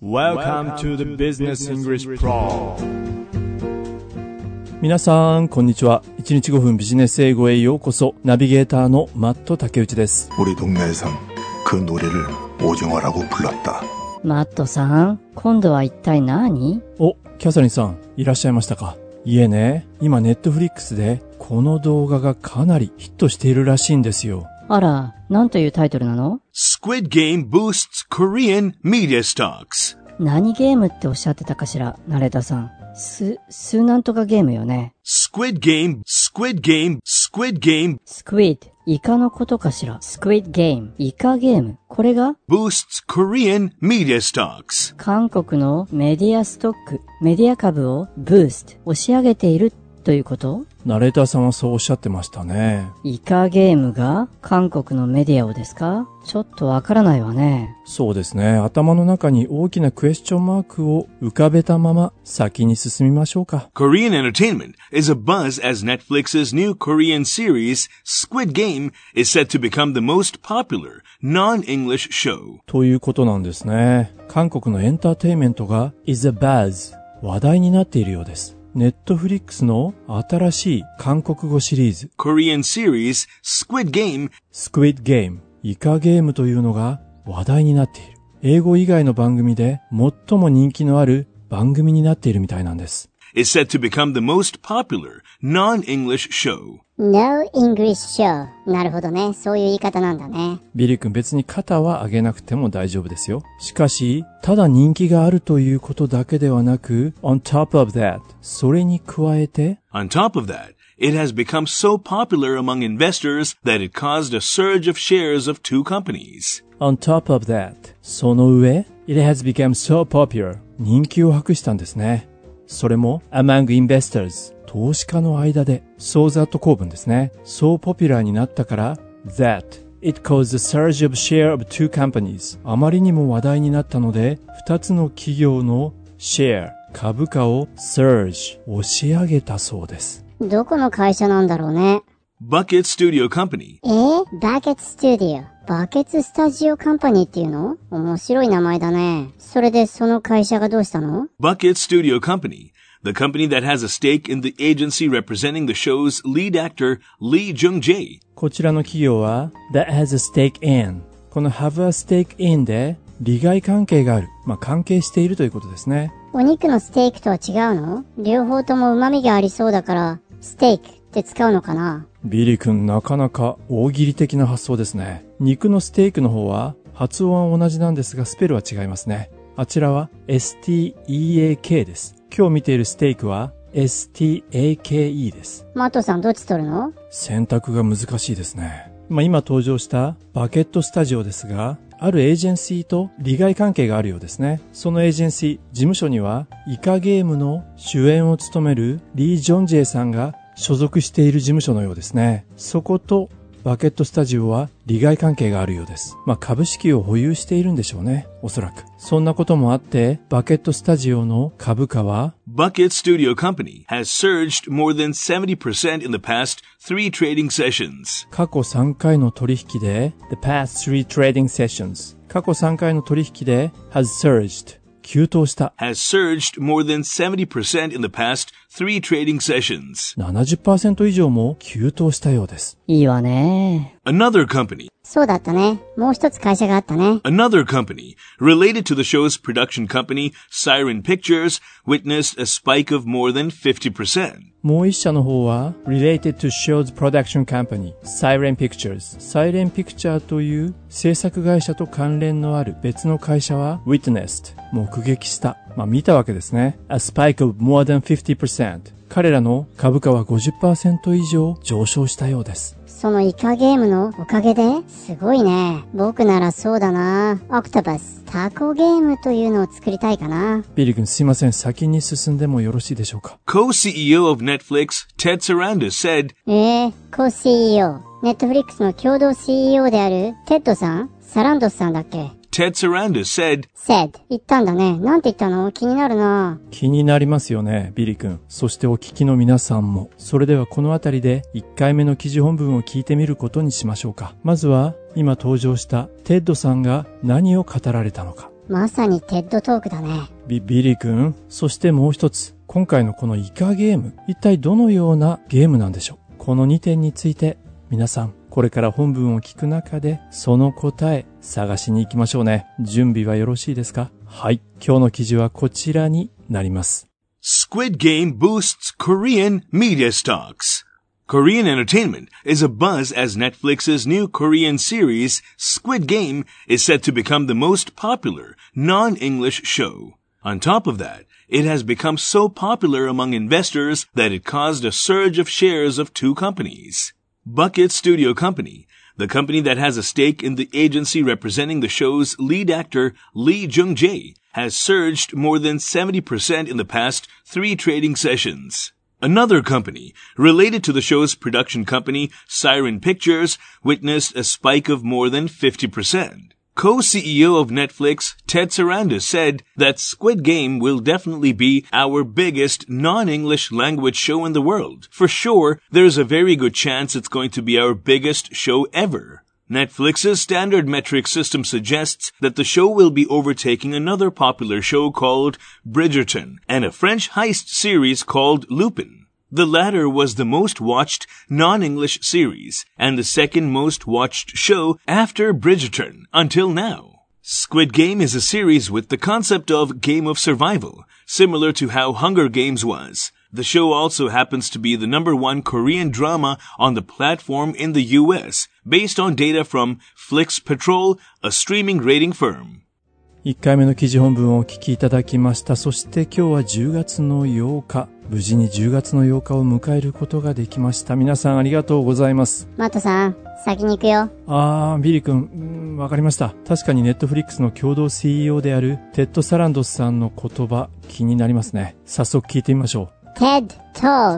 Welcome to the Business English Pro。 皆さんこんにちは。1日5分ビジネス英語へようこそ。ナビゲーターのマット竹内です。 우리 동네에선 그 노래를 오징어라고 불렀다。 マットさん、今度は一体何？ お、キャサリンさんいらっしゃいましたか。いえね、今ネットフリックスでこの動画がかなりヒットしているらしいんですよ。 あら、なんというタイトルなの？ Squid Game boosts Korean media stocks。 何ゲームっておっしゃってたかしら、ナレーターさん。スなんとかゲームよね。 Squid Game。 Squid、イカのことかしら。Squid Game、イカゲーム。これが boosts Korean media stocks。 韓国のメディアストック、メディア株をブースト、押し上げているということ？ ナレーターさんはそうおっしゃってましたね。 イカゲームが韓国のメディアをですか？ちょっとわからないわね。 そうですね。頭の中に大きなクエスチョンマークを浮かべたまま先に進みましょうか。 Korean entertainment is abuzz as Netflix's new Korean series Squid Game is set to become the most popular non-English show。 ということなんですね。韓国のエンターテインメントが is a buzz、 話題になっているようです。ネットフリックスの新しい韓国語シリーズ Korean series Squid Game、Squid Game、イカゲームというのが話題になっている。英語以外の番組で最も人気のある番組になっているみたいなんです。 is set to become the most popular non-English show。 No English show。 なるほどね。そういう言い方なんだね。 ビリー君、別に肩は上げなくても大丈夫ですよ。しかし、ただ人気があるということだけではなく、on top of that、それに加えて、 On top of that, it has become so popular among investors that it caused a surge of shares of two companies. on top of that、その上、it has become so popular、人気を博したんですね。それも among investors、投資家の間で、so that 構文ですね。so popular になったから、that it caused a surge of share of two companies。あまりにも話題になったので、二つの企業の share、株価を surge、押し上げたそうです。 どこの会社なんだろうね。 Bucket Studio Company。 バケツスタジオ。バケツスタジオカンパニーっていうの？面白い名前だね。それでその会社がどうしたの？ Bucket Studio Company, the company that has a stake in the agency representing the show's lead actor Lee Jung-jae。 こちらの企業は that has a stake in、 この have a stake in で利害関係がある、関係しているということですね。 お肉のステーキとは違うの？両方とも旨味がありそうだからステーキって使うのかな？ ビリー君、なかなか大喜利的な発想ですね。肉のステーキの方は発音は同じなんですがスペルは違いますね。あちらは STEAK です。今日見ているステーキは STAKE です。 マットさんどっち取るの？ 選択が難しいですね。今登場したバケットスタジオですが、あるエージェンシーと利害関係があるようですね。そのエージェンシー、事務所にはイカゲームの主演を務めるリー・ジョンジェイさんが所属している事務所のようですね。そことバケットスタジオは利害関係があるようです。株式を保有しているんでしょうね。おそらく。そんなこともあって、バケットスタジオの株価は Bucket Studio Company has surged more than 70% in the past 3 trading sessions。 過去3回の取引で The past 3 trading sessions、 過去3回の取引で has surged、急騰した。 has surged more than 70% in the past 3 trading sessions。 70% 以上も急騰したようです。 いいわね。 Another company そうだったね。もう一つ会社があったね。 Another company, related to the show's production company, Siren Pictures, witnessed a spike of more than 50%. もう一社の方は related to show's production company, Siren Pictures。Siren Picture という制作会社と関連のある別の会社は witnessed、 目撃した。見たわけですね。A spike of more than 50%。彼らの株価は 50% 以上上昇したようです。 そのイカゲームのおかげですごいね。僕ならそうだな。オクトパス、タコゲームというのを作りたいかな。 ビリー君、すいません。先に進んでもよろしいでしょうか。 Co-CEO of Netflix, Ted Sarandos said, Co-CEO、ネットフリックスの共同 CEO であるテッドさん、サランドスさんだっけ？ Ted Sarandos said, 言ったんだね。なんて言ったの？気になるな。 気になりますよね、ビリー君。そしてお聞きの皆さんも。それではこのあたりで1回目の記事本文を聞いてみることにしましょうか。まずは今登場したテッドさんが何を語られたのか。 まさにテッドトークだね。 ビリー君、そしてもう一つ。今回のこのイカゲーム、一体どのようなゲームなんでしょう。この2点について、皆さん、これから本文を聞く中で、その答え、探しに行きましょうね。準備はよろしいですか？はい。今日の記事はこちらになります。 Squid Game boosts Korean media stocks. Korean entertainment is abuzz as Netflix's new Korean series, Squid Game, is set to become the most popular non-English show. On top of that, it has become so popular among investors that it caused a surge of shares of two companies. Bucket Studio Company, the company that has a stake in the agency representing the show's lead actor Lee Jung-jae, has surged more than 70% in the past 3 trading sessions. Another company, related to the show's production company, Siren Pictures, witnessed a spike of more than 50%. Co-CEO of Netflix, Ted Sarandos, said that Squid Game will definitely be our biggest non-English language show in the world. For sure, there's a very good chance it's going to be our biggest show ever. Netflix's standard metric system suggests that the show will be overtaking another popular show called Bridgerton and a French heist series called Lupin. The latter was the most watched non-English series and the second most watched show after Bridgerton until now. Squid Game is a series with the concept of game of survival, similar to how Hunger Games was. The show also happens to be the #1 Korean drama on the platform in the US, based on data from FlixPatrol, a streaming rating firm. 1回目の記事本文をお聞きいただきました。そして今日は10月の8日。無事に10月の8日を迎えることができました。皆さんありがとうございます。 マットさん、先に行くよ。 ビリー君、わかりました。確かにネットフリックスの共同 CEO であるテッド・サランドスさんの言葉、気になりますね。早速聞いてみましょう。 TED Talk.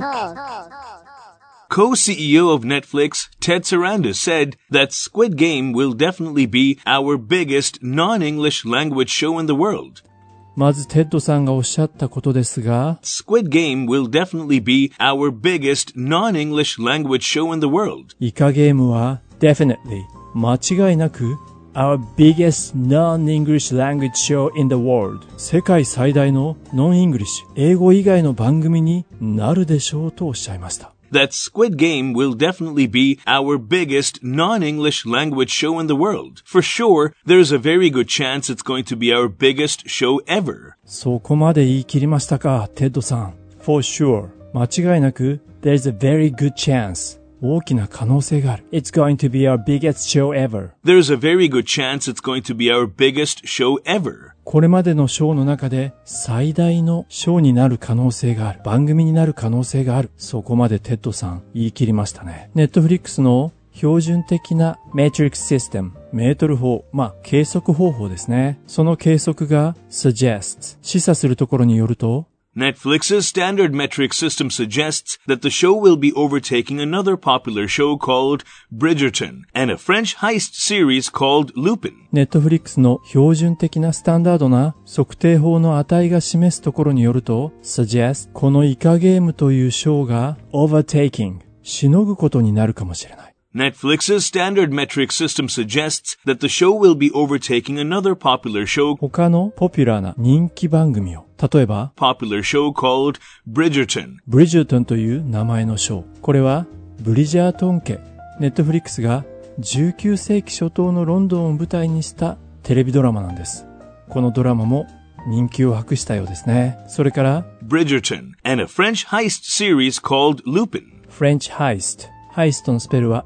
Co-CEO of Netflix, Ted Sarandos, said that Squid Game will definitely be our biggest non-English language show in the world. まずテッドさんがおっしゃったことですが、 Squid Game will definitely be our biggest non-English language show in the world. イカゲームは definitely 間違いなく our biggest non-English language show in the world 世界最大のノンイングリッシュ英語以外の番組になるでしょうとおっしゃいました。 That Squid Game will definitely be our biggest non-English language show in the world. For sure, there's a very good chance it's going to be our biggest show ever. そこまで言い切りましたか、テッドさん。For sure. 間違いなく、there's a very good chance. 大きな可能性がある。It's going to be our biggest show ever. There's a very good chance it's going to be our biggest show ever. これまでのショーの中で最大のショーになる可能性がある。番組になる可能性がある。そこまでテッドさん言い切りましたね。ネットフリックスの標準的なメトリックスシステム、メートル法、計測方法ですね。その計測が suggests、示唆するところによると、 Netflix's standard metric system suggests that the show will be overtaking another popular show called Bridgerton and a French heist series called Lupin. Netflix の標準的なスタンダードな測定法の値が示すところによると、suggest このイカゲームというショーが overtaking しのぐことになるかもしれない。 Netflix's standard metric system suggests that the show will be overtaking another popular show 他のポピュラーな人気番組を例えば popular show called Bridgerton ブリジャートンという名前のショーこれはブリジャートン家ネットフリックスが19世紀初頭のロンドンを舞台にしたテレビドラマなんですこのドラマも人気を博したようですねそれから Bridgerton and a French heist series called Lupin French heistハイストのスペルは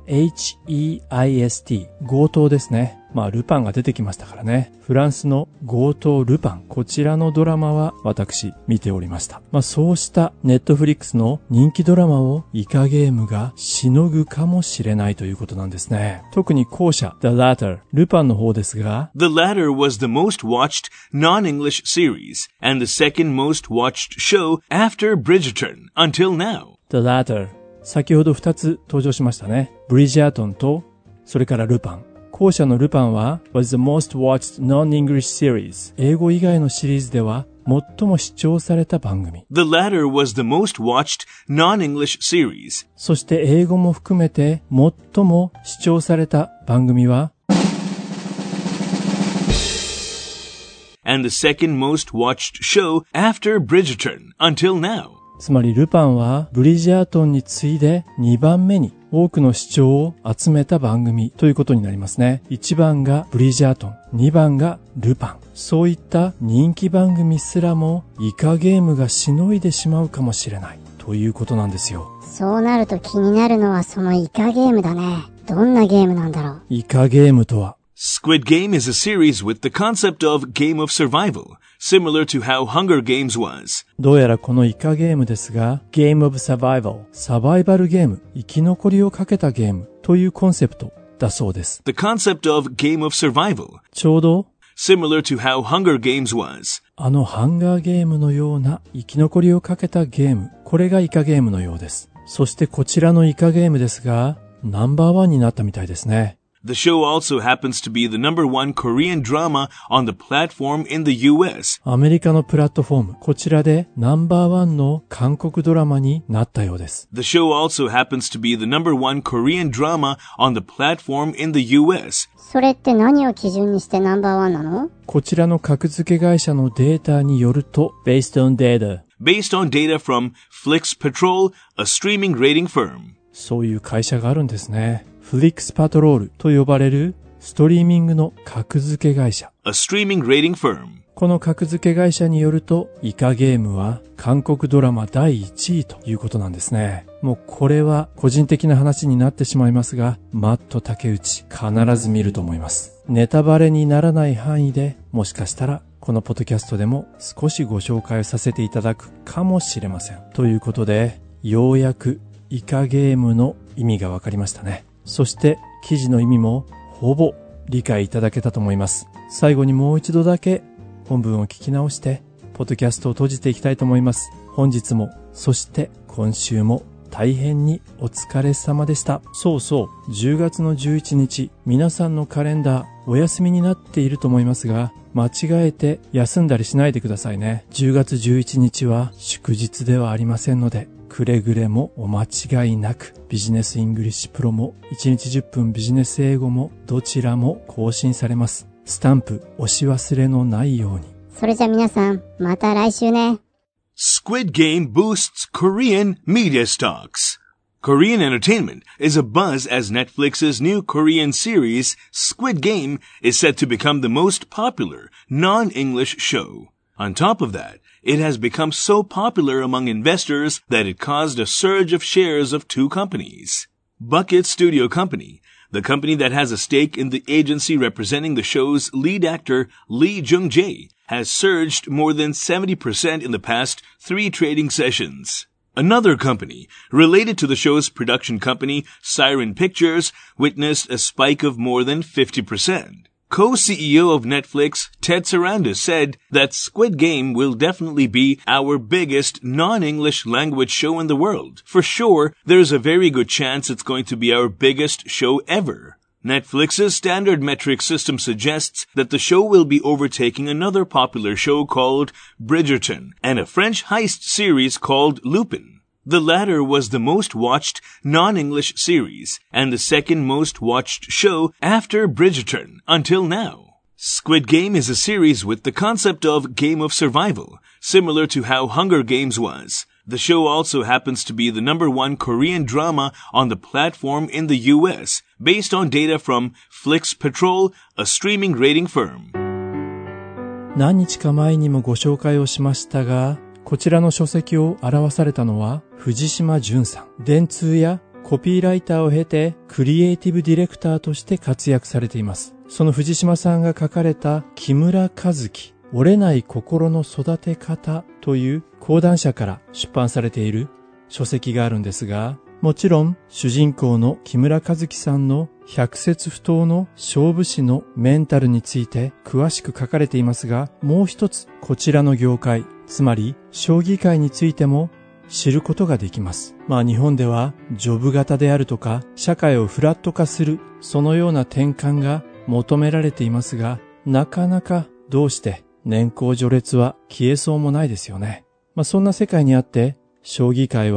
H-E-I-S-T 強盗ですね。ルパンが出てきましたからね。フランスの強盗ルパン。こちらのドラマは私見ておりました。そうしたネットフリックスの人気ドラマをイカゲームがしのぐかもしれないということなんですね。特に後者 The Latter ルパンの方ですが The Latter was the most watched non-English series and the second most watched show after Bridgerton until now. The Latter先ほど2つ登場しましたね。ブリジャートンと、それからルパン。後者のルパンは was the most watched non-English series。英語以外のシリーズでは最も視聴された番組。 The latter was the most watched non-English series。 そして英語も含めて最も視聴された番組は and the second most watched show after Bridgerton until now. つまりルパンはブリジャートンに次いで2番目に多くの視聴を集めた番組ということになりますね。1番がブリジャートン、2番がルパン。そういった人気番組すらもイカゲームがしのいでしまうかもしれないということなんですよ。 そうなると気になるのはそのイカゲームだね。どんなゲームなんだろう。 イカゲームとは、 Squid Game is a series with the concept of game of survival, similar to how Hunger Games was. どうやらこのイカゲームですが、Game of Survival、サバイバルゲーム、生き残りをかけたゲームというコンセプトだそうです。 The concept of game of survival, ちょうど、 similar to how Hunger Games was. ハンガーゲームのような生き残りをかけたゲーム、これがイカゲームのようです。そしてこちらのイカゲームですが、ナンバーワンになったみたいですね。 The show also happens to be the number one Korean drama on the platform in the US. アメリカのプラットフォーム、こちらでナンバーワンの韓国ドラマになったようです。 The show also happens to be the number one Korean drama on the platform in the US. それって何を基準にしてナンバーワンなの？ こちらの格付け会社のデータによると、based on data from Flix Patrol, a streaming rating firm. そういう会社があるんですね。フリックスパトロールと呼ばれるストリーミングの格付け会社。 A streaming rating firm. この格付け会社によると、イカゲームは韓国ドラマ第1位ということなんですね。もうこれは個人的な話になってしまいますが、マット竹内必ず見ると思います。ネタバレにならない範囲で、もしかしたらこのポッドキャストでも少しご紹介をさせていただくかもしれません。ということで、ようやくイカゲームの意味がわかりましたね。そして記事の意味もほぼ理解いただけたと思います。最後にもう一度だけ本文を聞き直してポッドキャストを閉じていきたいと思います。本日もそして今週も大変にお疲れ様でした。そうそう、10月の11日、皆さんのカレンダーお休みになっていると思いますが、間違えて休んだりしないでくださいね。10月11日は祝日ではありませんので、くれぐれもお間違いなく、ビジネスイングリッシュプロも1日10分ビジネス英語もどちらも更新されます。スタンプ押し忘れのないように。 それじゃ皆さん、また来週ね。 Squid Game boosts Korean media stocks. Korean entertainment is abuzz as Netflix's new Korean series, Squid Game, is set to become the most popular non-English show. On top of that, it has become so popular among investors that it caused a surge of shares of two companies. Bucket Studio Company, the company that has a stake in the agency representing the show's lead actor Lee Jung-jae, has surged more than 70% in the past 3 trading sessions. Another company, related to the show's production company, Siren Pictures, witnessed a spike of more than 50%. Co-CEO of Netflix, Ted Sarandos, said that Squid Game will definitely be our biggest non-English language show in the world. For sure, there's a very good chance it's going to be our biggest show ever. Netflix's standard metric system suggests that the show will be overtaking another popular show called Bridgerton and a French heist series called Lupin. The latter was the most watched non-English series and the second most watched show after Bridgerton until now. Squid Game is a series with the concept of game of survival, similar to how Hunger Games was. The show also happens to be the number one Korean drama on the platform in the US, based on data from Flix Patrol, a streaming rating firm. 何日か前にもご紹介をしましたが、こちらの書籍を表されたのは藤島淳さん。電通やコピーライターを経てクリエイティブディレクターとして活躍されています。その藤島さんが書かれた木村和樹、折れない心の育て方という講談社から出版されている書籍があるんですが、もちろん主人公の木村和樹さんの百節不当の勝負師のメンタルについて詳しく書かれていますが、もう一つこちらの業界、つまり将棋界についても知ることができます。日本ではジョブ型であるとか社会をフラット化する、そのような転換が求められていますが、なかなかどうして年功序列は消えそうもないですよね。そんな世界にあって将棋界は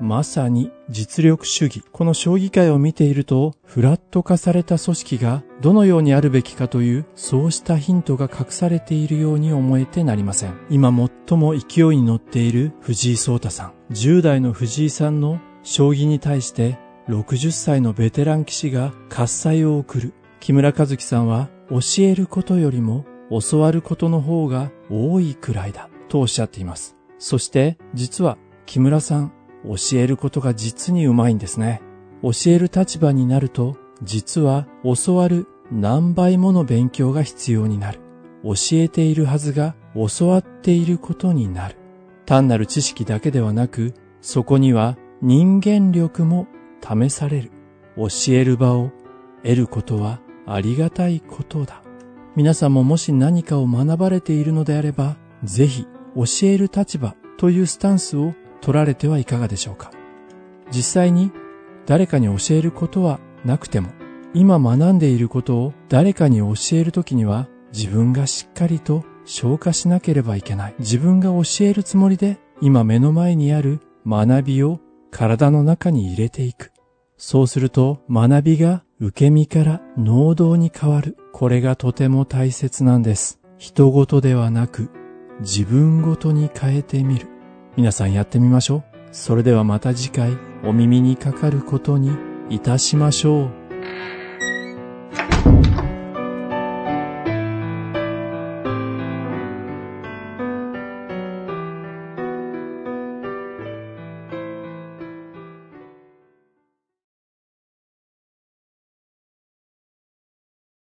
まさに実力主義。この将棋界を見ていると、フラット化された組織がどのようにあるべきかという、そうしたヒントが隠されているように思えてなりません。今最も勢いに乗っている藤井聡太さん。10代の藤井さんの将棋に対して60歳のベテラン棋士が喝采を送る。木村和樹さんは教えることよりも教わることの方が多いくらいだとおっしゃっています。そして実は木村さん、教えることが実にうまいんですね。教える立場になると実は教わる何倍もの勉強が必要になる。教えているはずが教わっていることになる。単なる知識だけではなく、そこには人間力も試される。教える場を得ることはありがたいことだ。皆さんももし何かを学ばれているのであれば、ぜひ教える立場というスタンスを取られてはいかがでしょうか。実際に誰かに教えることはなくても、今学んでいることを誰かに教えるときには自分がしっかりと消化しなければいけない。自分が教えるつもりで今目の前にある学びを体の中に入れていく。そうすると学びが受け身から能動に変わる。これがとても大切なんです。人ごとではなく自分ごとに変えてみる。皆さんやってみましょう。それではまた次回お耳にかかることにいたしましょう。